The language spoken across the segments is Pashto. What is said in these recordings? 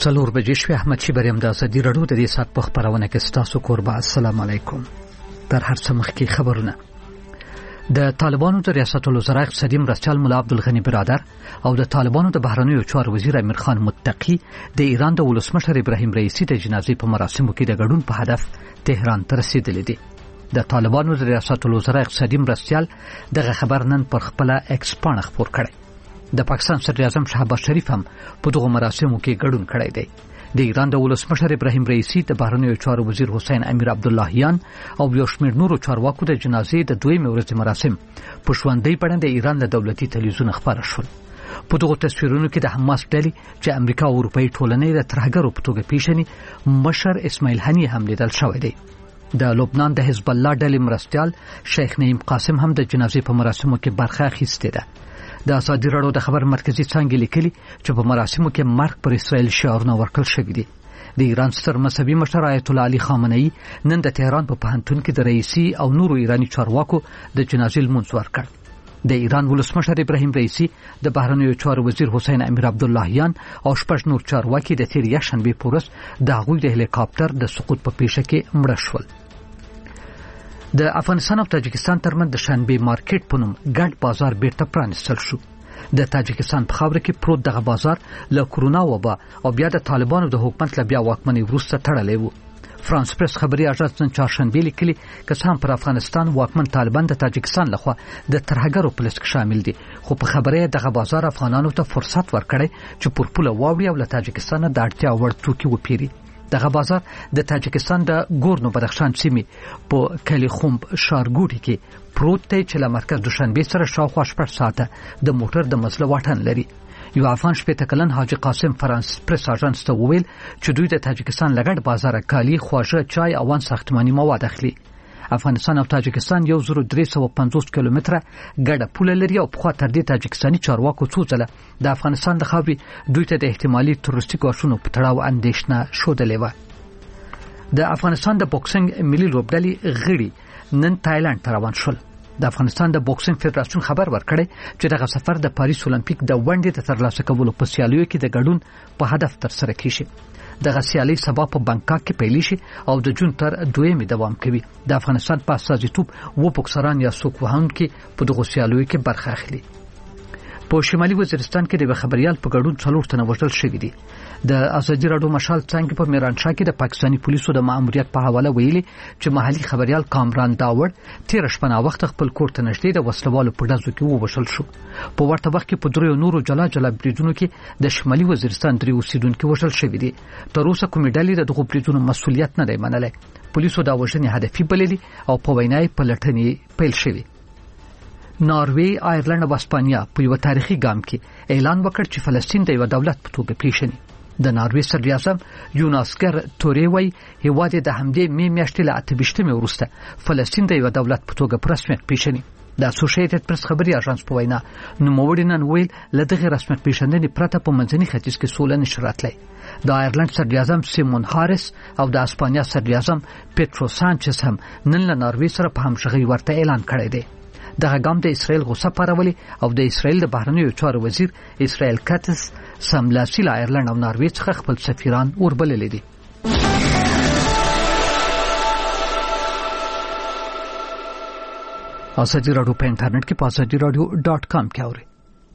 څلور بجې شوې. احمد شیبریم د ازادي راډیو د دې ساعت په خبرونه کې ستاسو کوربه. السلام علیکم. تر هر څه مخکې خبرونه. د طالبانو د ریاست الوزرا اقتصادي مرستیال مولا عبدالغنی برادر او د طالبانو د بهرنیو چارو وزیر امیر خان متقی د ایران د ولسمشر ابراهیم رئیسی د جنازې په مراسمو کې د ګډون په هدف تهران ته رسیدلی دي. د طالبانو د ریاست الوزرا اقتصادي مرستیال دغه خبر نن پر خپل ایکس پاڼه خپور کړی. د پاکستان صدر اعظم شهباز شریف هم په دغه مراسمو کې ګډون کړی دی. د ایران د ولسمشر ابراهیم رئیسی د بهرنیو چارو وزیر حسین امیر عبداللهیان او یو شمېر نورو چارواکو د جنازې د دویمې ورځې مراسم په ژوندۍ بڼه د ایران له دولتي تلویزیون خپاره شول. په دغو تصویرونو کې د حماس ډلې چې امریکا او اروپایي ټولنې د ترهګرو په توګه پیژني مشر اسماعیل هني هم لیدل شوی دی. د لبنان د حزب الله ډلې مرستیال شیخ نعیم قاسم هم د جنازې په مراسمو کې برخه اخیستې ده. د ازادي راډیو د خبر مرکزی څانګې لیکلي چې په مراسمو کې مرګ پر اسرائیل شعارونه ورکړل شوي دي. د ایران ستر مذهبي مشر آیت الله علي خامنه‌ای نن د تهران په پوهنتون کې د رئیسی او نورو ایرانی چارواکو د جنازې لمونځ ورکړ. د ایران ولسمشر ابراهیم رئیسی د بهرنیو چارو وزیر حسین امیر عبداللهیان او شپږ نور چارواکي د تیر یکشنبه په ورځ د هغوی د هلیکاپټر د سقوط په پیښه کې مړه شول. د افغانستان او تاجکستان ترمنځ د شنبه مارکیټ په نوم ګډ بازار بیرته پرانیستل شو. د تاجکستان په خاوره کې پروت دغه بازار له کورونا وبا او بیا د طالبانو د حکومت له بیا واکمنۍ وروسته تړلی و. فرانس پریس خبري اژانس نن چهارشنبه لیکلي که څه هم پر افغانستان واکمن طالبان د تاجکستان لخوا د ترهګرو په لست کې شامل دي، خو په خبره دغه بازار افغانانو ته فرصت ورکړي چې پر پوله واوړي او له تاجکستان د اړتیا وړ توکي وپیري. دغه بازار د تاجکستان د ګورنو بدخشان سیمې په کلیخوم ښارګوټي کې پروت دی چې له مرکز دوشنبه سره شاوخوا 8 ساعته د موټر د مزله واټن لري. یو افغان شپېته کلن حاجی قاسم فرانس پریس اژانس ته وویل چې دوی د تاجکستان لګړ بازار کالی، خواږه، چای او ساختماني مواد اخلي. افغانستان او تاجکستان 1350 کیلومتره ګډه پوله لري او په خوا تر دې تاجکستاني چارواکو څو ځله د افغانستان د خاورې دوی ته د احتمالي تروریستي ګواښونو په تړاو اندېښنه ښودلې وه. د افغانستان د بوکسینګ ملي لوبډلې غړي نن تایلند ته روان شول. د افغانستان د بوکسینګ فدراسیون خبر ورکړی چې دغه سفر د پاریس اولمپیک د ونډې د ترلاسه کولو په سیالیو کې د ګډون په هدف ترسره کیږي. دغه سیالي سبا په بانکاک کې پیل شي او د جون تر 2 دوام کوي. د افغانستان په استازیتوب و بوکسران یا څوک وهونکي په دغه سیالیو کې برخه اخلي. په شمالي وزیرستان کې د خبريال په ګډون 4 تنه وژل شوي دي. د ازادي راډیو مشال څنګه په میرانشاه کې د پاکستاني پولیسو د ماموریت په حواله ویلي چې محلي خبريال کامران داوړ 13 شپه وخت خپل کور ته نږدې د وسلوالو په ډزو کې ووژل شو. په ورته وخت کې په درو نورو جلا جلا بریدونو کې د شمالي وزیرستان درې اوسیدونکو وژل شوي دي. تر اوسه کومې ډلې د دغو بریدونو مسؤلیت نه دی منلی. پولیسو دا وژنې هدفي بللي او په وینای پلټنې پیل شوې. ناروی، آیرلند او اسپانیا په یو تاریخي ګام کې اعلان وکړ چې فلسطین د یو دولت په توګه پیژني. د ناروی صدر اعظم یوناسکر توري وای هیواد د همدې میاشتې له 28 وروسته فلسطین د یو دولت په توګه په رسمیت پیژني. د اسوسییټډ پریس خبري اژانس په وینا نوموړي نن ویل له دغه رسمیت پیژندنې پرته په منځني ختیځ کې سوله نشي راتلی. د آیرلند صدر اعظم سیمون هاریس او د اسپانیا صدر اعظم پیټرو سانچز هم نن له ناروی سره په همغږي ورته اعلان کړی دی. دغه ګام د اسرائیل غوسه پارولې او د اسرائیل د بهرنیو چارو وزیر اسرائیل کاتس سملاسي له آیرلند او ناروی څخه خپل سفیران وربللي دي. ازادي راډیو په انټرنیټ کې په azadiaradio.com کې اورئ.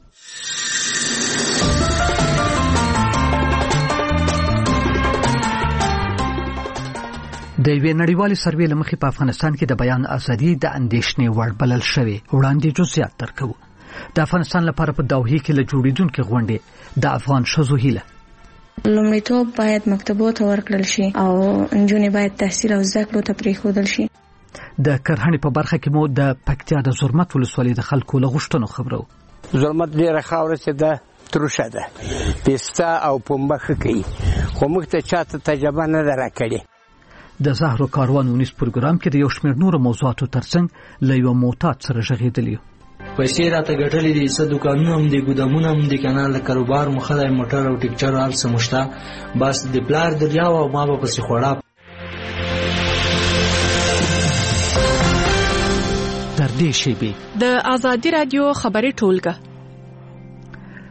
د یوې نړیوالې سروې له مخې په افغانستان کې د بیان ازادي د اندېښنې وړ بلل شوې. وړاندې جزئیات درکوو. د افغانستان لپاره په دوحه کې له جوړیدونکو غونډې د افغان ښځو هیله لومړیتوب باید مکتبونو ته ورکړل شي او نجونې باید تحصیل او زده کړو ته پرېښودل شي. د کرهڼې په برخه کې مو د پکتیا د زرمت ولسوالۍ د خلکو له غوښتنو خبرو. زرمت ډېره خاوره چې ده تروشه ده، پیسته او پنبه ښه کوي، خو موږ ته چاته تجربه نه ده راکړې. د زهرو کاروان ونیس پروګرام کې د یو شمېر نورو موضوعاتو ترڅنګ له یو معتاد سره غږېدلی. پیسې راته ګټلې دي، څه دوکانونه هم دي، ګودامونه هم دي، کنه له کاروبار مخه موټر او ټیکچر هر څه مشته، بس د پلار دریاو او ما به پسې خوړه. تر دې شیبې د ازادي رادیو خبري ټولګه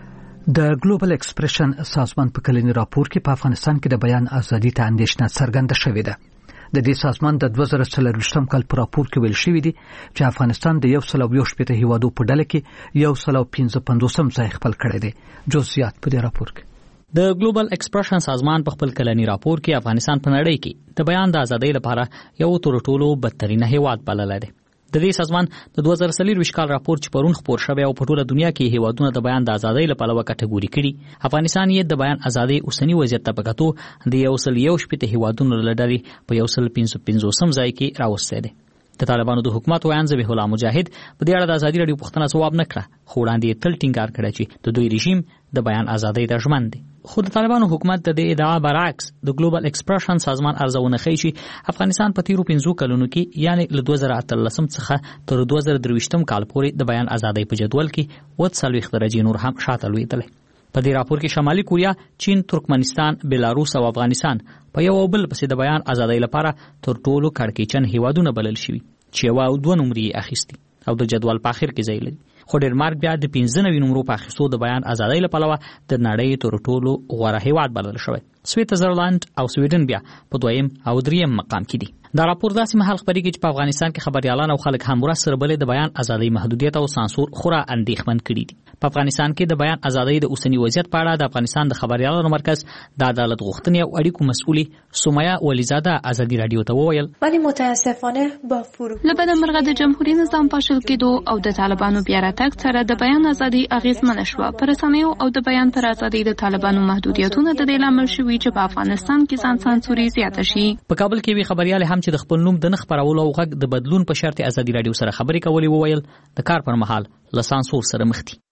د ګلوبل ایکسپریشن سازمان په کلنی راپور کې په افغانستان کې د بیان ازادي ته اندېښنه څرګنده شوې ده. د دې سازمان د 2024 کال په راپور کې ویل شوی دی چې افغانستان د 170 هیوادو په ډله کې 155 ځای خپل کړی دی. جزئیات په دې راپور کې. د ګلوبل ایکسپریشن سازمان په خپل کلنی راپور کې افغانستان په نړۍ کې د بیان د ازادۍ لپاره یو تر ټولو بدترین هیواد بللی دی. د دې سازمان د 2024 کال راپور چې پرون خپور شوی او په ټوله دنیا کې هیوادونه د بیان د ازادۍ لپاره کټګوري کړي، افغانستان یې د بیان ازادۍ اوسنی وضعیت ته په کتو د 171 هیوادونو له ډلې په 155 ځای کې راوستی دی. د طالبانو د حکومت ویان ذبیح الله مجاهد په دې اړه د ازادي راډیو پوښتنه ځواب نه کړه، خو وړاندې تل ټینګار کړی چې د دوی رژیم د بیان ازادۍ ته ژمن دی. خو د طالبانو حکومت د دې ادعا برعکس د ګلوبل ایکسپریشن سازمان ارزونه کوي چې افغانستان په تیرو 15 کلونو کې یعنی له 2013 څخه تر 2023 کال پورې د بیان ازادۍ په جدول کې 40 درجې نور هم شاته لوېدلی. په دې راپور کې شمالي کوریا، چین، ترکمنستان، بلاروس او افغانستان په یو بل پسې د بیان ازادۍ لپاره تر ټولو کړکېچن هیوادونه بلل شوي چې یو او دوه نمرې اخیستي او د جدول په اخر کې ځای لري. خو ډنمارک بیا د 15 نمرو په اخیستو د بیان ازادۍ لپاره د نړۍ تر ټولو غوره هیواد بلل شوی. سویټزرلند او سویډن بیا په دویم او دریم مقام کې دي. دا راپور داسې مهال خبرېږي چې په افغانستان کې خبريالان او خلک هم ورسره بلې د بیان ازادۍ محدودیت او سانسور خورا اندېښمن کړي دي. په افغانستان کې د بیان ازادۍ د اوسنی وضعیت په اړه د افغانستان د خبريالانو مرکز د عدالت غوښتنې او اړیکو مسؤلې سمیه ولیزاده ازادي رادیو ته وویل ولی متاسفانه با فروغ لبد مرغه د جمهوریت نظام پاشل کېدو او د طالبانو بیا راتګ سره د بیان ازادي اغیزمنه شوه. پر رسنیو او د بیان پر ازادۍ د طالبانو محدودیتونه د دې لامل شوي چې په افغانستان کې ځان سانسوري زیاته شي. په کابل کې وی خبريال هم چې د خپل نوم د خبرولو او غږ د بدلون په شرط ازادي رادیو سره خبرې کولې وویل د کار پر مهال له سانسور سره مخ دي.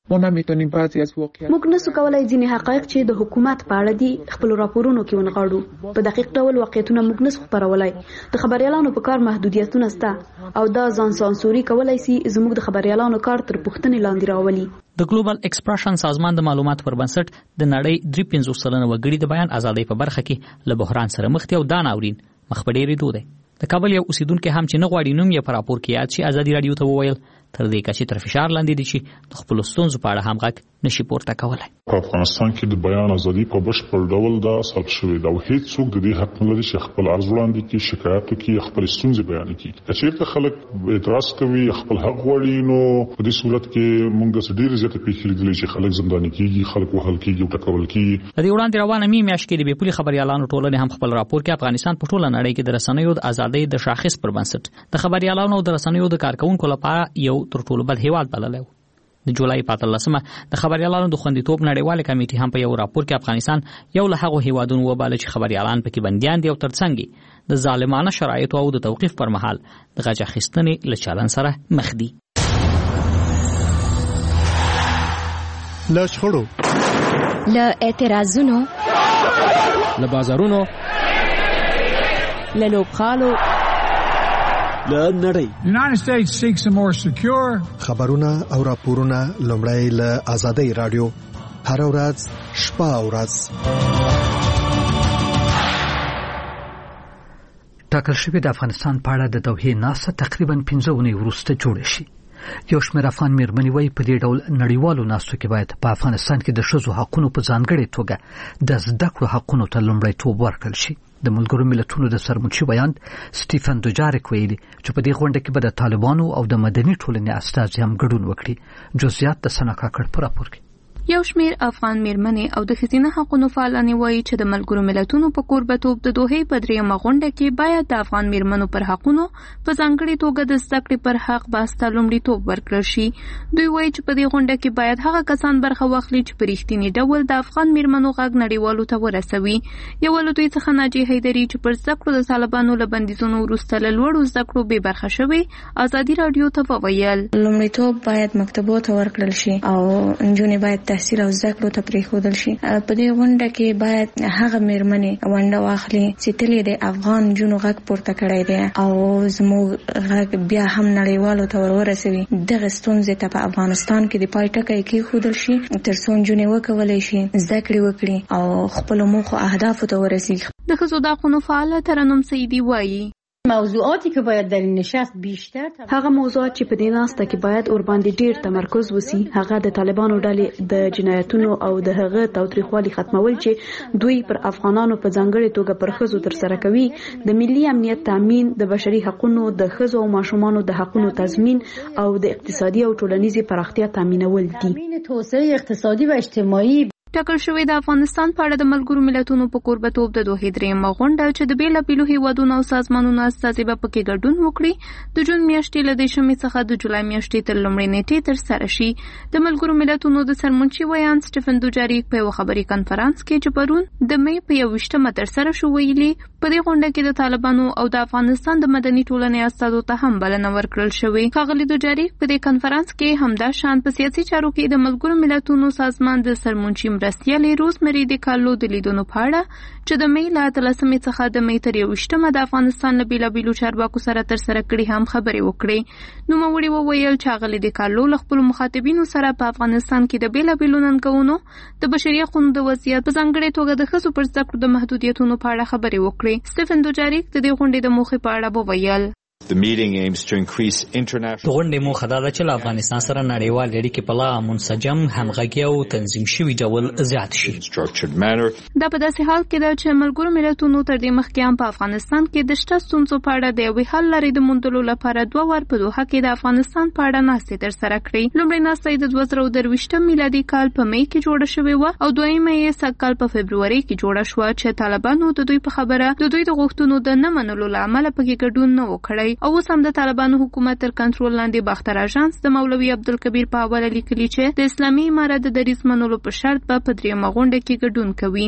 موږ نسو کولای ځینې حقایق چې د حکومت په اړه دي خپل راپورونو کې ونغاړو. په دقیق ډول واقعیتونه موږ نسو خبرولای. د خبريالانو په کار محدودیتونه شته او دا ځان سانسوري کولای شي زموږ د خبريالانو کار تر پوښتنې لاندې راولي. د ګلوبل ایکسپریشن سازمان د معلوماتو پر بنسټ د نړۍ 53% وګړي د بیان ازادۍ په برخه کې له بحران سره مخ دي او دا ناورین مخ په ډېرې دوه. د کابل یو اوسیدونکو هم چې نه غواړي نوم یې په راپور کې یاد شي ازادي رادیو ته وویل تر دې کچې تر فشار لاندې دي چې د خپل ستونزو په اړه هم غږ نشي پورته کولای. په افغانستان کې د بیان ازادي په بشپړ ډول دا سلب شوې ده او هیڅ څوک د دې حق نه لري چې خپل عرض وړاندې کړي، شکایت وکړي، خپل ستونزې بیان کړي. چېرته خلک اعتراض کوي خپل حق غواړي نو په دې صورت کې موږ ډېر زیات پیښې لیدلې چې خلک زنداني کیږي، خلک وهل کیږي او ټکول کیږي. د دې وړاندې روانه میاشت کې د بیپولي خبريالانو ټولنې هم خپل راپور کې افغانستان په ټوله نړۍ کې د رسنیو د ازادۍ د شاخص پر بنسټ د خبريالانو او د رسنیو د کارکونکو لپاره یو تر ټولو بد هیواد بللی. د جولای 15 د خبريالانو د خوندیتوب نړیواله کمیټې هم په یو راپور کې افغانستان یو له هغو هیوادونو وباله چې خبريالان پکې بنديان دي او ترڅنګ د ظالمانه شرایطو او د توقیف پر مهال د غږ اخیستنې له چلن سره مخ دي. له شخړو، له اعتراضونو، له بازارونو، له لوبخالو، له نړۍ. United States seeks a more secure خبرونه او راپورونه لومړی له ازادي رادیو هر ورځ شپه او ورځ. ټاکل شوی د افغانستان په اړه د دوحې ناسته تقریبا 15 ونې وروسته جوړه شي. یو شمېر افغان میرمنې وایي په دې ډول نړیوالو ناستو کې باید په افغانستان کې د ښځو حقونو په ځانګړې توګه د زده کړو حقونو ته لومړیتوب ورکړل شي. د ملګرو ملتونو د سرمنشي بیان سټیفن دوجارک ویلي چې په دې غونډه کې به د طالبانو او د مدني ټولنې استازي هم ګډون وکړي. جزئیات د سنا کاکړ په راپور کې. یو شمیر افغان میرمنې او د ښځینه حقوقو فعالانې وایي چې د ملګرو ملتونو په کوربه‌توب د دوحې په دریمه غونډه کې باید د افغان میرمنو پر حقونو په ځانګړې توګه د زده کړې پر حق بحث ته لومړیتوب ورکړل شي. دوی وایي چې په دې غونډه کې باید هغه کسان برخه واخلي چې په رښتیني ډول د افغان میرمنو غږ نړیوالو ته ورسوي. یو له دوی څخه ناجیه حیدري چې پر زده کړو د طالبانو له بندیزونو وروسته له لوړو زده کړو بې برخه شوې ازادي رادیو ته وویل لومړیتوب باید مکتبو ته ورکړل شي او نجونې باید تحصیل او زده کړو ته پرېښودل شي. په دې غونډه کې باید هغه میرمنې ونډه واخلي چې تل د افغان نجونو غږ پورته کړی دی او زموږ غږ بیا هم نړیوالو ته ورسوي. دغه ستونزې ته په افغانستان کې د پای ټکی کېښودل شي تر څو نجونې وکولی شي زده کړې وکړي او خپلو موخو اهدافو ته ورسېږي. د ښځو د حقونو فعاله ترنم سعیدي وایي موضوعاتی که باید در این نشست بیشتر هغه موضوعات چې په دې ناسته کې باید ور باندې ډیر تمرکز وسی هغه د طالبانو ډلې د جنایتونو او د هغه تاوتریخوالي ختمول چې دوی پر افغانانو په ځانګړي توګه پر ښځو تر سره کوي د ملي امنیت تامین د بشري حقوقو د ښځو او ماشومانو د حقوقو تضمین او د اقتصادي او ټولنیزي پراختیا تامینول دي توسعه اقتصادي و اجتماعي ټاکل شوې د افغانستان په اړه د ملګرو ملتونو په کوربتوب د دوه درېیمه غونډه چې د بیلابېلو هیوادونو او سازمانونو استازي به پکې ګډون وکړي د جون میاشتې له 10 څخه د جولای میاشتې تر لومړۍ نیټې تر سره شي. د ملګرو ملتونو د سرمنشي ویان سټیفن دوجاریک په یو خبري کانفرنس کې چې پرون د مې په 21مه تر سره شو ویلي په دې غونډه کې د طالبانو او د افغانستان د مدني ټولنې استازو ته هم بلنه ورکړل شوې. ښاغلي دوجاریک په دې کانفرنس کې همدا شان په سیاسي چارو کې د ملګرو ملتونو سازمان د سرمنشي مرستیالې روزمری د کالو د لیدونو په اړه چې د مې له 13 څخه د مې تر 21مه د افغانستان له بیلابېلو چارواکو سره تر سره کړي هم خبرې وکړي. نوموړي وویل چې هغه د کالو له خپل مخاطبینو سره په افغانستان کې د بیلابېلو ننګونو د بشري حقوقو د وضعیت په ځانګړي توګه د ښځو پر زده کړو د محدودیتونو په اړه خبرې وکړي. سټیفن دوجاریک د دې غونډې د موخې په اړه وویل The meeting aims to increase international غونډې موخه دا ده چې له افغانستان سره نړیوال اړیکې په لا منسجم همغږي او تنظیم شوي ډول زیات شي. دا په داسې حال کې ده چې ملګرو ملتونو تر دې مخکې هم په افغانستان کې د شته ستونزو په اړه د یوې حل لارې د موندلو لپاره 2 وار په دوحه کې د افغانستان په اړه ناستې تر سره کړې. لومړۍ ناسته د 2023 میلادي کال په مې کې جوړه شوې وه او دویمه یې سږکال په فبروري کې جوړه شوه چې طالبانو د دوی په خبره د دوی د غوښتنو د نه منلو له امله پکې ګډون نه وکړی. او اوس هم د طالبانو حکومت تر کنټرول لاندې باختر اژانس د مولوي عبدالکبیر په حواله لیکلي چې د اسلامي امارت د دریځ منلو په شرط به په 3مه غونډه کې ګډون کوي.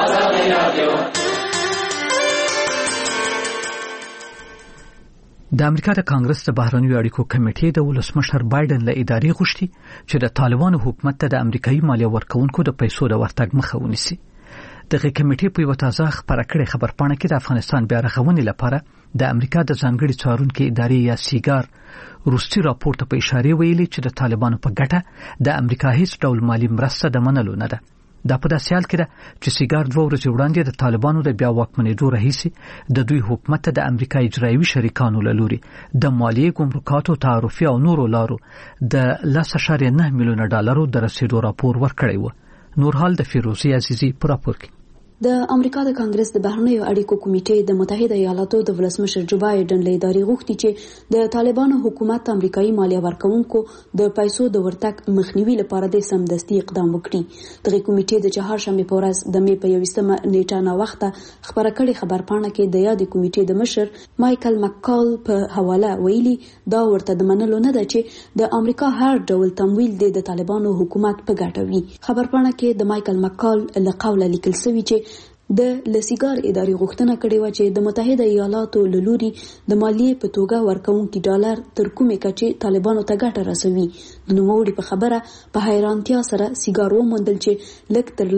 د امریکا د کانګرس د بهرنیو اړیکو کمیټې د ولسمشر بایدن له ادارې غوښتي چې د طالبانو حکومت ته د امریکایي مالیه ورکونکو د پیسو د ورتګ مخه ونیسي. دغه کمیټې په یو تازه خبره کړې خبرپاڼه کې د افغانستان بیا رغونې لپاره د امریکا د ځانګړي څارونکو ادارې یا سیګار روسي راپور ته په اشاره ویلي چې د طالبانو په ګټه د امریکا هیڅ ډول مالی مرسته د منلو نه ده. دا په داسې حال کې ده چې سیګار 2 ورځې وړاندې د طالبانو د بیا واکمنېدو راهیسې د دوی حکومت ته د امریکا اجرایوي شریکانو له لوري د مالیې ګمرکاتو تعرفي او نورو لارو د 10.9 میلیونه ډالرو د رسیدو راپور ورکړی و. نورحال د فیروزي عزیزي په راپور کې. د امریکا د کانګرس د بهرنیو اړیکو کمیټې د متحده ایالاتو د ولسمشر جو بایدن له ادارې غوښتي چې د طالبانو حکومت امریکایي مالیه ورکونکو د پیسو د ورتګ مخنیوي لپاره د سمدستي اقدام وکړي. دغه کمیټې د چهارشنبه په ورځ د مې په 21مه نیټه نا وخته خبره کړې خبرپاڼه کې د یادې کمیټې د مشر مایکل مکال په حواله ویلي دا ورته د منلو نه ده چې د امریکا هر ډول تمویل د طالبانو حکومت په ګټه وي. خبرپاڼه کې د مایکل مکال له قوله لیکل شوی چې د لسیګار ادارې غوښتنه کړې و چې د متحده ایالاتو له لوري د مالیې په توګه ورکوونکي ډالر تر کومې کچې طالبانو ته ګټه رسوي. د نوموړي په خبره په حیرانتیا سره سیګار وموندل چې لږ تر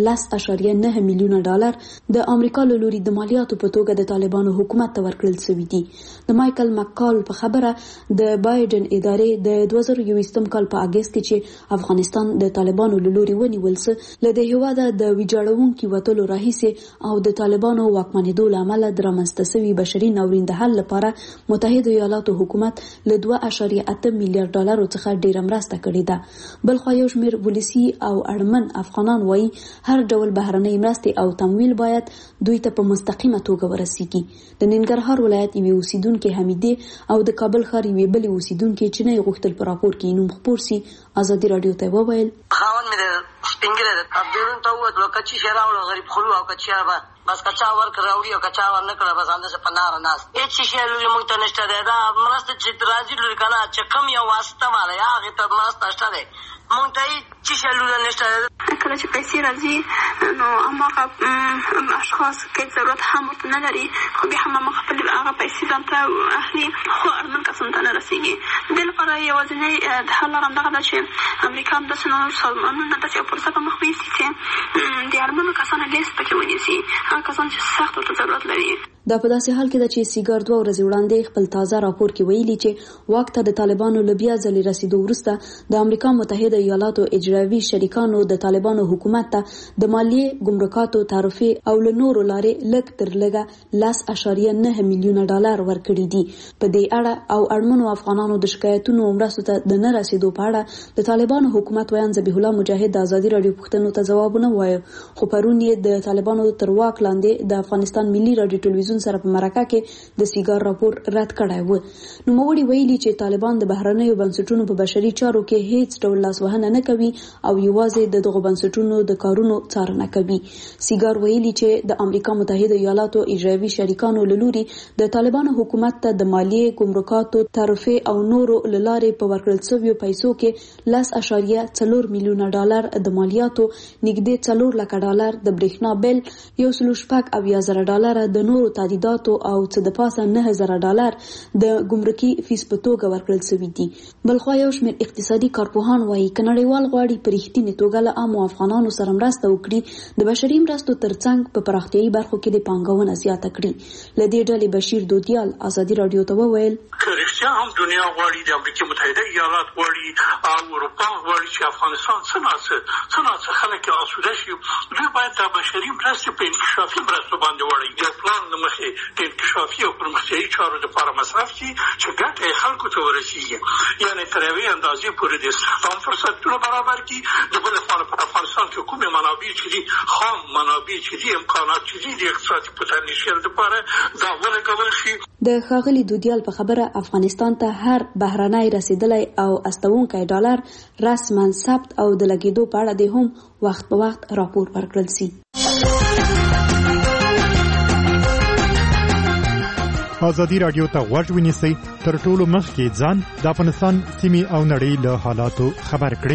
لږه 10.9 میلیونه ډالر د امریکا له لوري د مالیاتو په توګه د طالبانو حکومت ته ورکړل شوي دي. د مایکل مکال په خبره د بایدن ادارې د 2021 کال په اگست کې چې افغانستان د طالبانو له لوري ونیول سو له د هیواده د ویجاړونکو وټلو راهیسې او د طالبانو واکمنېدو لامل د رامنځته شوي بشري ناورین د حل لپاره متحده ایالاتو حکومت له 2.8 میلیارډ ډالرو څخه ډیره مرسته کړې ده. بل خو یو شمېر ولسی او اړمن افغانان وایي هر ډول بهرنۍ مرستې او تمویل باید دوی ته په مستقیمه توګه ورسیږي. د ننګرهار ولایت یوې اوسیدونکې حمیدې او د کابل ښار یوې بلې اوسیدونکې چې نه غوښتل په راپور کې نوم خپور سي ازادي رادیو ته وویل خاوند مې سپینګره ده بیرون ته ووتلو کچی شراوړو غریب خلو او کچی به بس کچا ورک راوړي او کچا ور نه کړه بس اندازه پنار ناس هیڅ شي لري موږ ته نشته ده مرسته چې راځي لري کنه چې کم یو واسطه مال یا هغه ته مرسته نشته ده موږ ته هیڅ شي لري نشته ده. کله چې پیسې راځي نو هغه اشخاص کې ضرورت هم ورته نه لري خو به هم خپل هغه پیسې ځان ته اهلي خو ارمن کسان ته نه رسیږي. د لپاره یوازینی د حل لاره دغه ده چې امریکا هم د سنو سازمانونو د څه فرصت په مخ ویسي چې د ارمنو کسانو لیست پکې ونیسي کسان چې سخت ورته ضرورت لري. دا په داسې حال کې ده چې سیګار 2 ورځې وړاندې خپل تازه راپور کې ویلي چې واک ته د طالبانو له بیا ځلې رسیدو وروسته د امریکا متحده ایالاتو اجرایوي شریکانو د طالبانو حکومت ته د مالیې مالیې ګمرکاتو تعرفې او له نورو لارې لږ تر لږه 10.9 میلیونه ډالر ورکړي دي. په دې اړه او اړمنو افغانانو د شکایتونو مرستو ته د نه رسیدو په اړه د طالبانو حکومت ویان ذبیح الله مجاهد د ازادي رادیو پوښتنو ته ځوابونه وایي، خو پرون یې د طالبانو تر واک لاندې د افغانستان ملي رادیو ټلویزیون سره په مرکه کې د سیګار راپور رد کړی و. نوموړي ویلي چې طالبان د بهرنیو بنسټونو په بشري چارو کې هیڅ ډول لاسوهنه نه کوي او یوازې د دغو بنسټونو د کارونو څارنه کوي. سیګار ویلي چې د امریکا متحده ایالاتو اجرایوي شریکانو له لوري د طالبانو حکومت ته د مالیې ګمرکاتو تعرفې او نورو له لارې په ورکړل شویو پیسو کې 10.4 میلیونه ډالر د مالیاتو، نږدې 4 لک ډالر د برېښنا بل، 1.8 ډالر د نورو تادیداتو او څه د پاسه 9000 ډالر د ګمرکي فیس په توګه ورکړل شوي دي. بلخوا یو شمېر اقتصادي کارپوهان وایي که نړیوال غواړي په رښتینې توګه له عامو افغانانو سره مرسته وکړي، د بشري مرستو ترڅنګ په پراختیایي برخو کې د پانګونه زیاته کړي. له دې ډلې بشیر دودیال ازادي رادیو ته وویل که رښتیا هم دنیا غواړي، د امریکا متحده ایالات غواړي او اروپا غواړي چې افغانستان څه ناڅه خلک آسوده شي، دوی باید د بشري مرستې په انکشافي مرستو باندې وړي، د پلان له مخې د انکشافي او پرمختیایي چارو لپاره مصرف شي چې ګټه یې خلکو ته ورسیږي، یعنې تر یوې اندازې پورې د استخدام فرصتونه برابر کړي. د بلې خوا په افغانستان کې کومې منابع چې دي، خام منابع چې دي، امکانات چې دي د اقتصادي پوتنشیل لپاره دا ولګول شي. د ښاغلي دودیال په خبره افغانستان ته هر بهرنی رسیدلی او استوونکی ډالر رسما ثبت او د لګیدو په اړه د هم وخت په وخت راپور ورکړل شي. ازادي رادیو ته غوږ ونیسئ، تر ټولو مخکې ځان د افغانستان سیمې او نړۍ له حالاتو خبر کړئ.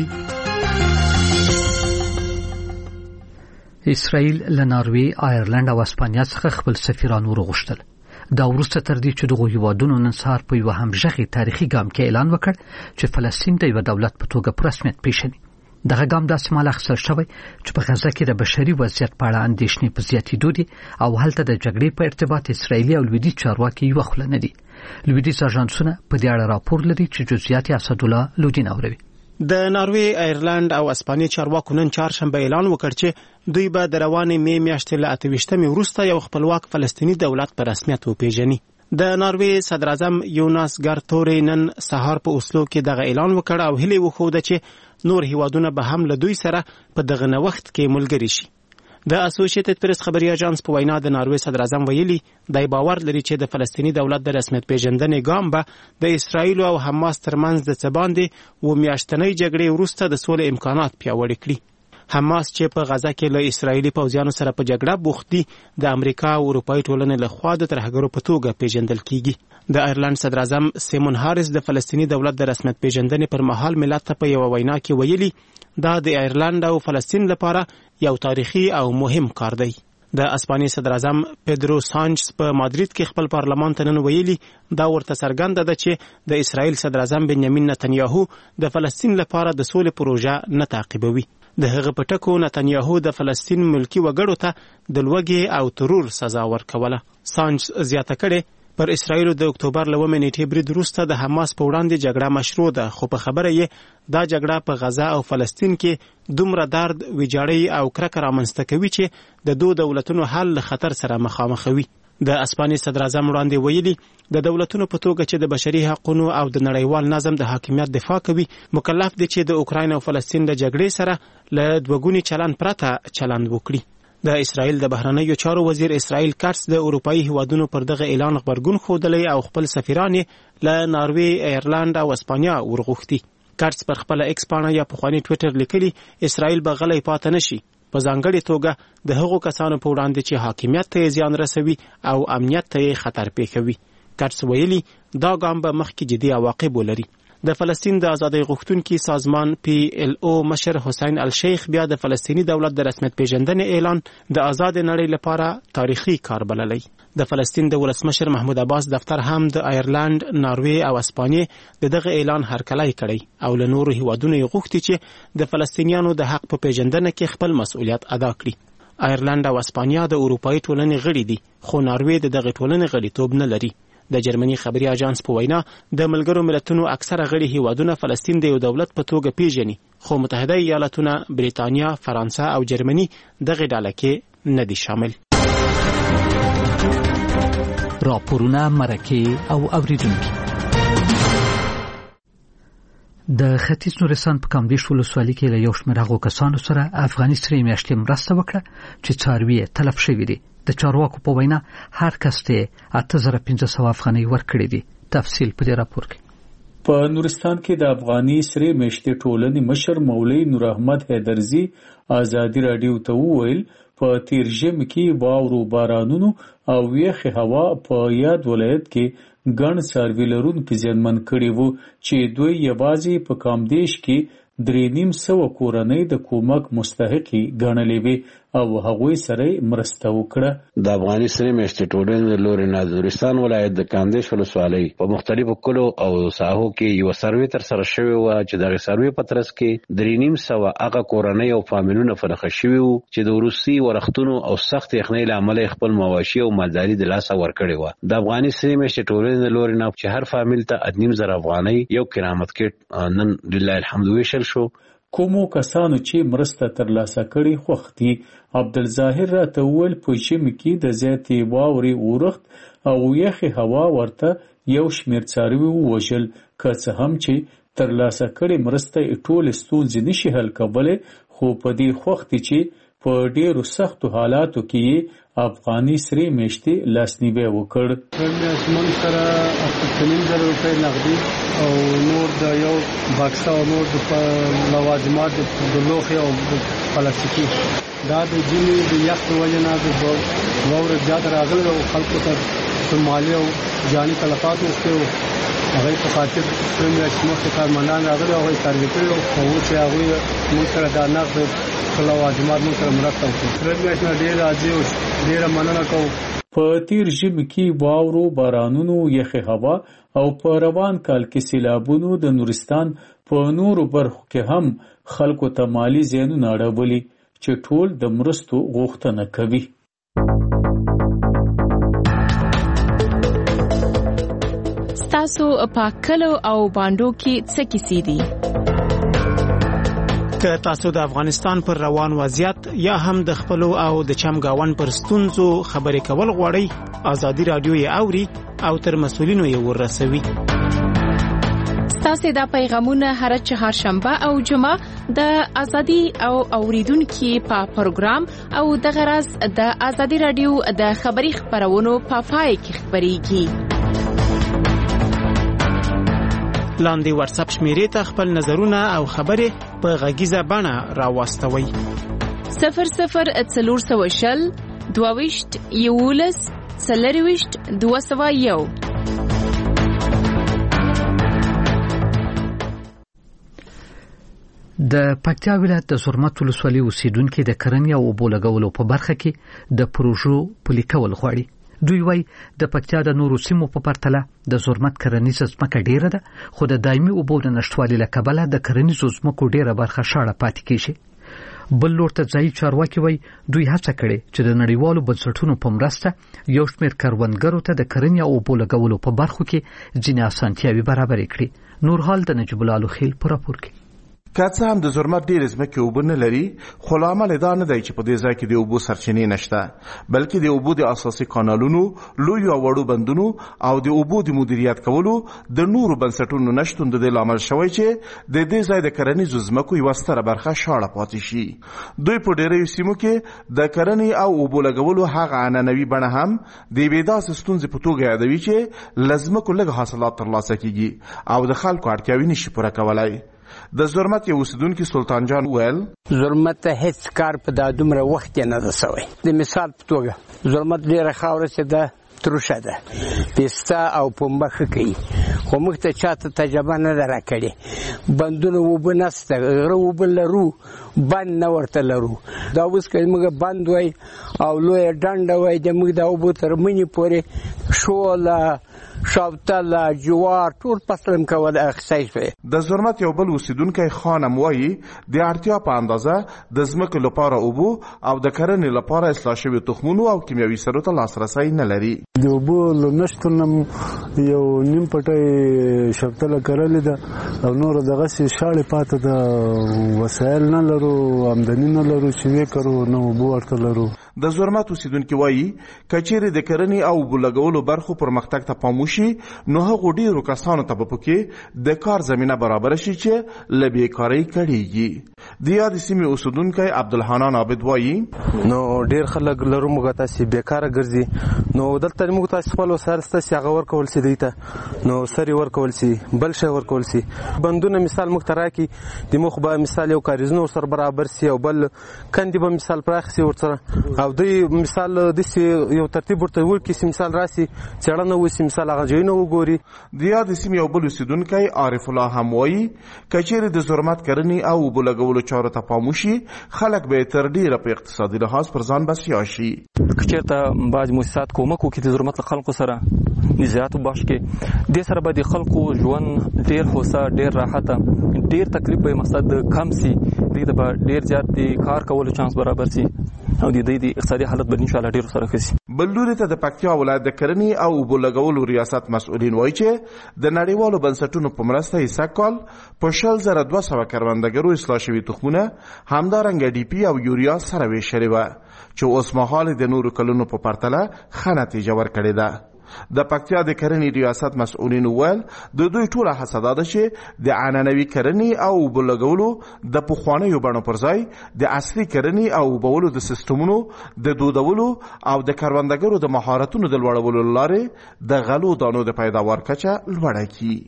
اسرائیل له ناروې، آیرلند او اسپانیا څخه خپل سفیران ورغوښتل. دا وروسته تر دې چې دغه هیوادونو نن سهار په یو همغږي تاریخي ګام کې اعلان وکړ چې فلسطین د یو دولت په توګه په رسمیت پیژني. دغه ګام داسې مهال اخیستل شوی چې په غزه کې د بشري وضعیت په اړه اندېښنې په زیاتېدو دي او هلته د جګړې په ارتباط اسرائیلي او لویدیځ چارواکي یوه خوله نه دي. لویدیځ اژانسونه په دې اړه راپور لري چې جزئیات یې اسدالله لودین اوروي. د ناروې، آیرلند او اسپانیا چارواکو نن چهارشنبه اعلان وکړ چې دوی به د روانې مې میاشتې له 28 وروسته یو خپلواک فلسطیني دولت په رسمیت وپیژني. د ناروې صدر اعظم یوناس ګارتوري نن سهار په اوسلو کې دغه اعلان وکړ او هیله وښوده چې نور هیوادونه به هم له دوی سره په دغه نوښت کې ملګري شي. د اسوسییټډ پریس خبري اژانس په وینا د ناروې صدر اعظم ویلي دی باور لري چې د فلسطیني دولت د رسمیت پیژندنې ګام به د اسرائیل او حماس ترمنځ د څه باندې و میاشتنۍ جګړې وروسته د سولې امکانات پیاوړي کړي. حماس چې په غزه کې له اسرائیلي پوځیانو سره په جګړه بوخت دي، د امریکا او اروپایي ټولنې لخوا د ترهګرو په توګه پیژندل کیږي. د آیرلند صدر اعظم سیمون هاریس د فلسطیني دولت د رسمیت پیژندنې پر مهال ملت ته په یو وینا کې ویلي دا د آیرلند او فلسطین لپاره یو تاریخي او مهم کار دی. د اسپانیې صدر اعظم پیدرو سانچز په مادرید کې خپل پارلمان ته نن ویلي دا ورته څرګنده ده چې د اسرائیل صدر اعظم بنیامین نتنیاهو د فلسطین لپاره د سولې پروژه نه تعقیبوي. د هغه په ټکو نتنیاهو د فلسطین ملکی وګړو ته د لوږې او ترور سزا ورکوله. سانچز زیاته کړې پر اسرائیل د اکتوبر له 9 نیټې برید وروسته د حماس په وړاندې جګړه مشروع ده، خو په خبره یې دا جګړه په غزه او فلسطین کې دومره درد، ویجاړی او کرکه رامنځته کوي چې د دوه دولتونو حل له خطر سره مخامخوي. د اسپانیې صدر اعظم وړاندې ویلي د دولتونو په توګه چې د بشري حقوقو او د نړیوال نظم د حاکمیت دفاع کوي مکلف دي چې د اوکراین او فلسطین د جګړې سره له دوګونی چلند پرته چلند وکړي. د اسرائیل د بهرنیو چارو وزیر اسرائیل کارتس د اروپایي هیوادونو پر دغه اعلان خبرګون ښودلی او خپل سفیران له ناروې، آیرلند او اسپانیا ورغوښتي. کارتس پر خپل ایکس پاڼه یا پخوانی ټویټر لیکلي اسرائیل به غلی پاتې نشي، په ځانګړې توګه د هغو کسانو په وړاندې چې حاکمیت ته زیان رسوي او امنیت ته خطر پېښوي. کارتس ویلي دا ګام به مخکې جدي عواقب ولري. د فلسطین د ازادۍ غوښتونکي سازمان PLO مشر حسین الشیخ بیا د فلسطیني دولت د رسمیت پیژندنې اعلان د آزاد نړۍ لپاره تاریخي کار بللی. د فلسطین د ولسمشر محمود عباس دفتر هم د آیرلند، ناروې او اسپانیې دغه اعلان هرکلی کړی او له نورو هیوادونو یې غوښتي چې د فلسطینیانو د حق په پیژندنه کې خپل مسؤلیت ادا کړي. آیرلند او اسپانیا د اروپایي ټولنې غړي دي، خو ناروې د دغه ټولنې غړیتوب نه لري. د جرمني خبري اژانس په وینا د ملګرو ملتونو اکثره غړي هیوادونه فلسطین د یو دولت په توګه پیژني، خو متحده ایالاتونه، بریتانیا، فرانسه او جرمني دغه ډله کې نه دي شامل. راپورونه، مرکې او اوریدونکي. د ختیځ نورستان په کامدیش ولسوالۍ کې له یو شمېر هغو کسانو سره افغاني سرې میاشتې مرسته وکړه چې څاروي یې تلف شوي دي. د چارواکو په وینا هر کس ته 8500 افغانۍ ورکړي دي. تفصیل په دې راپور کې. په نورستان کې د افغاني سرې میاشتې ټولنې مشر مولوي نور احمد حیدرزي ازادي رادیو ته وویل په تیر ژمي کې واورو، بارانونو او یخې هوا په یاد ولایت کې ګڼ څاروي لرونکي زیانمن کړي وو چې دوی یوازې په کامدیش کې 3,500 کورنۍ د کومک مستحقي ګڼلې وي او هغوی سره مرسته وکړه. د افغاني سرې میاشتې ټولنې له لوري نه د نورستان ولایت د کامدیش ولسوالۍ په مختلفو کلو او ساحو کې یو سروې تر سره شوی و چې دغه سروې په ترڅ کې 3,500 هغه کورنۍ او فامیلونه فرخه شوي وو چې د وروستي ورښتونو او سخت یخنۍ له امله خپل مواشي او مالداري د لاسه ورکړې وه. د افغاني سرې میاشتې ټولنې له لوري نه چې هر فامیل ته 8,500 افغانۍ یو کرامت کټ نن لله الحمد ویشل شو. کومو کسانو چې مرسته ترلاسه کړي خوښ دي. عبدالظاهر راته وویل په ژمي کې د زیاتې واورې اورښت او یخې هوا ورته یو شمېر څاروي ووژل، که څه هم چې ترلاسه کړي مرسته یې ټولې ستونزې نشي حل کولی، خو په دې خوښ دي چې په ډېرو سختو حالاتو کې یې افغاني سرې میاشتې لاسنیوی وکړ. موږ سره 8,500 روپۍ نغدي او نور د یو بکسه او نور د لوازمات د لوښي او پلاستیکي دا د ځینې د یخ په وجه نه د واورې زیات راغلی او خلکو ته مالي او جاني تلفات وشوي. هغوی په خاطر سرې میاشتې مخکې کارمندان راغلي او هغوی سروې کړي او اوس یې هغوی موږ سره دا نغد لوازمات موږ سره مرسته وکړي. سرې میاشت نه ډېر راضي او ډېره مننه کوو. په تیر ژمي کې واورو، بارانونو، یخې هوا او په روان کال کې سیلابونو د نورستان په نورو برخو کې هم خلکو ته مالی زیانونه اړولي چې ټول د مرستو غوښتنه کوي. ستاسو په کلو او باندو کې څه کیسې دي؟ که تاسو د افغانستان پر روان وضعیت یا هم د خپلو او د چمګاون پر ستونزو خبرې کول غواړئ، ازادي رادیو یې اوري او تر مسؤلینو یې ورسوي. ستاسو دا پیغامونه هر چهارشنبه او جمعه د ازادي او اوریدونکو په پروګرام او د غرض د ازادي رادیو د خبري خبرونو په پای کې خبريږي. لاندې واتس اپ شمیرې ته خپل نظرونه او خبرې په غږیزه بڼه راوستوئ. 0040 22 11 40 201. د پکتیا ولایت د زرمت ولسوالۍ اوسیدونکو د کرنې او اوبو لګولو په برخه کې د پروژو پلي کول غواړي. دوی وایي د پکتیا د نورو سیمو په پرتله د زرمت کرنیزه ځمکه ډیره ده، خو د دایمي اوبو د نشټوالي له کبله د کرنیزو ځمکو ډیره برخه شاړه پاتې کیږي. بل لور ته ځایي چارواکي وایي دوی هڅه کړې چې د نړیوالو بنسټونو په مرسته یو شمېر کروندګرو ته د کرنې او اوبو لګولو په برخو کې ځینې اسانتیاوې برابرې کړي. نورحال د نجیب الله لوخیل په راپور کې. که څه هم د زرمت ډېرې ځمکې اوبه نه لري، خو لامل دا نه دی چې په دې ځای کې د اوبو سرچینې نشته، بلکې د اوبو د اساسي کانالونو، لویو او وړو بندونو او د اوبو د مدیریت کولو د نورو بنسټونو نشتون د دې لامل شوی چې د دې ځای د کرنیزو ځمکو یوه ستره برخه شاړه پاتې شي. دوی په ډېریو سیمو کې د کرنې او اوبو لګولو هغه عنعنوي بڼه هم د یوې داسې ستونزې په توګه یادوي چې له ځمکو لږ حاصلات ترلاسه کیږي او د خلکو اړتیاوې نشي پوره کولی. د زرمت یو اوسیدونکي سلطان جان ویل زرمت ته هیڅ کار په دا دومره وخت نه ده سوی. د مثال په توګه زرمت ډېره خاوره چې ده تروشه ده، پیسته او پنبه ښه کوي، خو موږ ته چاته تجربه نه ده راکړې. بندونه اوبه نسته، غره اوبه لرو، بند نه ورته لرو. دا اوس که موږ بند وای او لویه ډنډه وای د موږ د اوبو تر منې پورې شوله شابتل جوار ټول فصل کول اخیستی شوی. د زرمت یو بل اوسیدونکی خانم وایي د اړتیا په اندازه د ځمکې لپاره اوبو او د کرنې لپاره اصلاح شوي تخمونو او کیمیاوي سرو ته لاسرسی نه لري. د اوبو نشتون یو نیم پټی شابتله کرلې ده او نور دغسې شاړې پاته ده، وسایل نه لرو، آمدني نه لرو چې ویې کرو، نه اوبو ورته لرو. د زرمت اوسیدونکي وایي که چیرې د کرنې او اوبو لګولو برخو پرمختګ ته پام وشي نو هغو ډېرو کسانو ته به پکې د کار زمینه برابره شي چې له بېکارۍ کړېږي. د یادې سیمې اوسیدونکی عبدالحنان عابد وایي نو ډېر خلک لرو موږ تاسې بېکاره ګرځي، نو دلته موږ تاسې خپل وسایل ستاسې هغه ورکول سي، دوی ته نو سرې ورکول سي، بل شی ورکول سي. بندونه مثال موږ ته راکړي، د موږ به مثال یو کاریزونه ورسره برابر سي او بل کندې به مثال پراخ سي ورسره، او دوی مثال داسې یو ترتیب ورته وکړي چې مثال راسي څېړنه وسي، مثال هغه ځایونه وګوري. د یادې سیمې یو بل اوسیدونکی عارف الله هم وایي که چیرې د زرمت کرنې او اوبو لګولو چارو ته پام وشي خلک به تر ډېره په اقتصادي لحاظ پر ځان بسیا شي. که چېرته بعض مؤسسات کومک وکړي د زرمت له خلکو سره نزاعاتو بخش کې، دې سره به د خلکو ژوند ډېر هوسا، ډېر راحته، ډېر تکلیف به مقصد کم سي، دوی ته به ډېر زیات د کار کولو چانس برابر سي او د دوی د اقتصادي حالت به انشاءالله ډېر سره ښه سي. بل لوري ته د پکتیا ولایت د کرنې او اوبو لګولو ریاست مسؤلین وایي چې د نړیوالو بنسټونو په مرسته یې سږ کال په 200,200 کروندګرو اصلاح شوي تخمونه همدارنګه ډي پي او یوریا سره ویشلې وه چې اوس مهال د نورو کلونو په پرتله ښه نتیجه ورکړې ده. د پکتیا د کرنې ریاست مسؤلین وویل د دوی ټوله هڅه دا ده چې د عنعنوي کرنې او اوبو لګولو د پخوانیو بڼو پر ځای د عصري کرنې او اوبولو د سیستمونو د دودولو او د کروندګرو د مهارتونو د لوړولو له لارې د غلو دانو د پیداوار کچه لوړه کړي.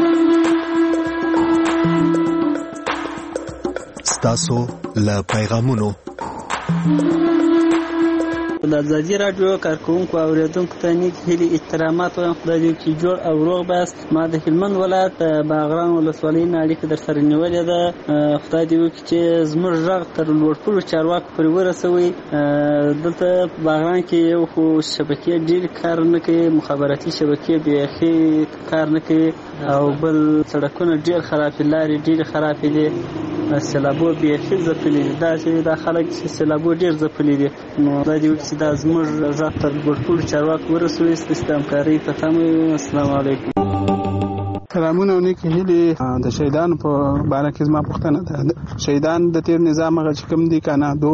ستاسو له پیغامونو د ازادي راډیو کارکونکو او اوریدونکو ته نیک هیلې احترامات وایم. خدای دې وکړي جوړ او روغ بست. ما د هلمند ولایت باغران ولسوالۍ نه اړیکه در سره نیولې ده. خدای دې وکړي چې زموږ غږ تر لوړپوړو چارواکو پورې ورسوي. دلته په باغران کې یو خو شبکې ډېرې کار نه کوي، مخابراتي شبکې بیخي کار نه کوي، او بل سړکونه ډېر خراب دي، لارې ډېرې خرابې دي، سیلابو بیخي ځپلي دي. داسې دا خلک چې سیلابو ډېر ځپلي دي، نو خدای دې وکړي چې دا زموږ غږ تر لوړپوړو چارواکو ورسوي. ستاسو د همکارۍ ته تمه یم. السلام علیکم. سلامونه او نیک هیلې. د شهیدانو په باره کې زما پوښتنه ده. شهیدان د تیر نظام هغه چې کوم دي کنه دو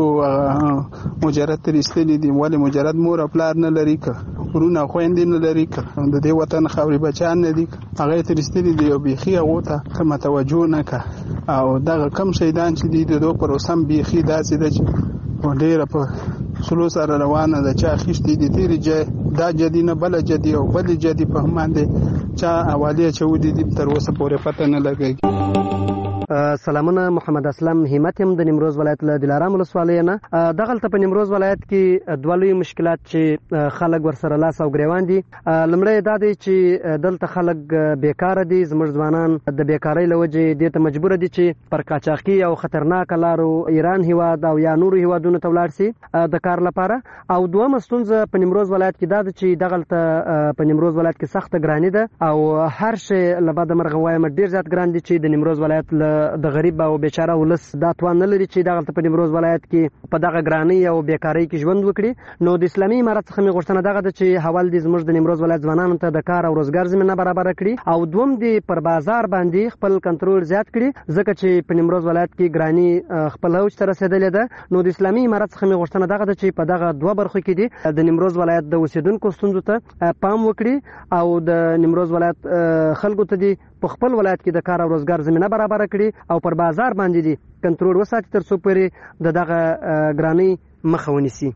مجرد تر ایستلي دي، ولې مجرد مور او پلار نه لري، که ورونه او خویندې نه لري، که د دې وطن خاورې بچیان نه دي، هغه تر ایستلي دي او بیخي هغو ته کومه توجه نه که. او دغه کم شهیدان چې دي د دو پر اوس هم بیخي داسې ده چې ډېره په سلو سره روانه ده. چا اخیستې دي تېرې دا جدي نه بله جدي او بلې جدي په هم باندې چا حوالې اچولي دي، تر اوسه پورې پته نه لګېږي. سلامونه، محمد اسلم همت یم د نیمروز ولایت له دلارام ولسوالۍ نه. دغلته په نیمروز ولایت کې دوه لوی مشکلات چې خلک ورسره لاس او ګریوان دي. لومړی دا دی چې دلته خلک بیکاره دي، زموږ ځوانان د بیکارۍ له وجې دې ته مجبوره دي چې پر قاچاقي او خطرناکه لارو ایران هیواد او یا نورو هیوادونو ته ولاړ سي د کار لپاره. او دویمه ستونزه په نیمروز ولایت کې دا ده چې دغلته په نیمروز ولایت کې سخته ګراني ده، او هر شی له بده مرغه وایم ډېر زیات ګران دي چې د نیمروز ولایت د غریب او بیچاره ولس دا توان نه لري چې دغلته په نیمروز ولایت کې په دغه ګرانۍ او بیکارۍ کې ژوند وکړي. نو د اسلامي امارت څخه مې غوښتنه دغه ده چې حوال دې زموږ د نیمروز ولایت ځوانانو ته د کار او روزګار زمینه برابره کړي، او دوم دې پر بازار باندې خپل کنټرول زیات کړي، ځکه چې په نیمروز ولایت کې ګراني خپل اوج ته رسېدلې ده. نو د اسلامي امارت څخه مې غوښتنه دغه ده چې په دغه دوه برخو کې دي د نیمروز ولایت د اوسیدونکو ستونزو ته پام وکړي، او د نیمروز ولایت خلکو ته دي په خپل ولایت کې د کار او روزګار زمینه برابره کړي، او پر بازار باندې دي کنټرول وساتي تر څو پورې د دغه ګرانۍ مخه ونیسي.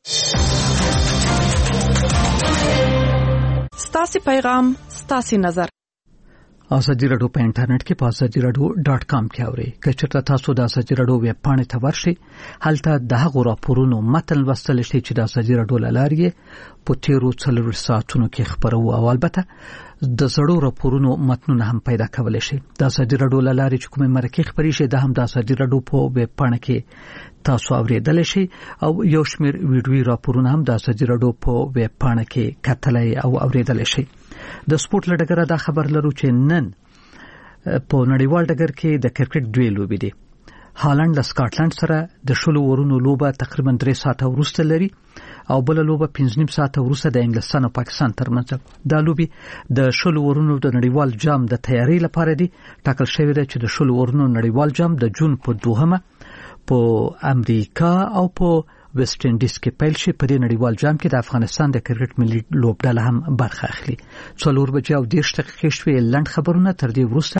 ستاسو پیغام، ستاسو نظر. ازادي راډیو په انټرنیټ کې په azadiراdio.com کې اورئ. که چېرته تاسو د ازادي راډیو ویب پاڼې ته ورشئ، هلته د هغو راپورونو متن لوستلی شئ چې د ازادي راډیو له لارې په تېرو 4 ساعتونو کې خپروو، او البته د زړو راپورونو متنونه هم پیدا کولی شئ. د ازادي راډیو له لارې چې کومې مرکې خپرې شي، دا هم د ازادي راډیو په ویب پاڼه کې تاسو اورېدلی شئ، او یو شمېر ویډیوي راپورونه هم د ازادي راډیو په ویب پاڼه کې کتلی او اورېدلی شئ. د سپورت لډګره دا خبر لرو چې نن په نړیوال ډګر کې د کرکټ دوی لوبې دي. هالند له سکاټلند سره د 10 اورونو لوبه تقریبا 3 ساعته وروسته لري او بل لوبه 5.5 ساعته وروسته د انګلستان او پاکستان ترمنځ. دا لوبې د 10 اورونو د نړیوال جام د تیاری لپاره دي. ټاکل شوی دی چې د 10 اورونو نړیوال جام د جون په 2 په امریکا او په ویسټ انډیز کې پیل شي. په دې نړیوال جام کې د افغانستان د کرکټ ملي لوبډله هم برخه اخلي. 4 بجې او 10 دقیقې شوې لنډ خبرونه تر دې وروسته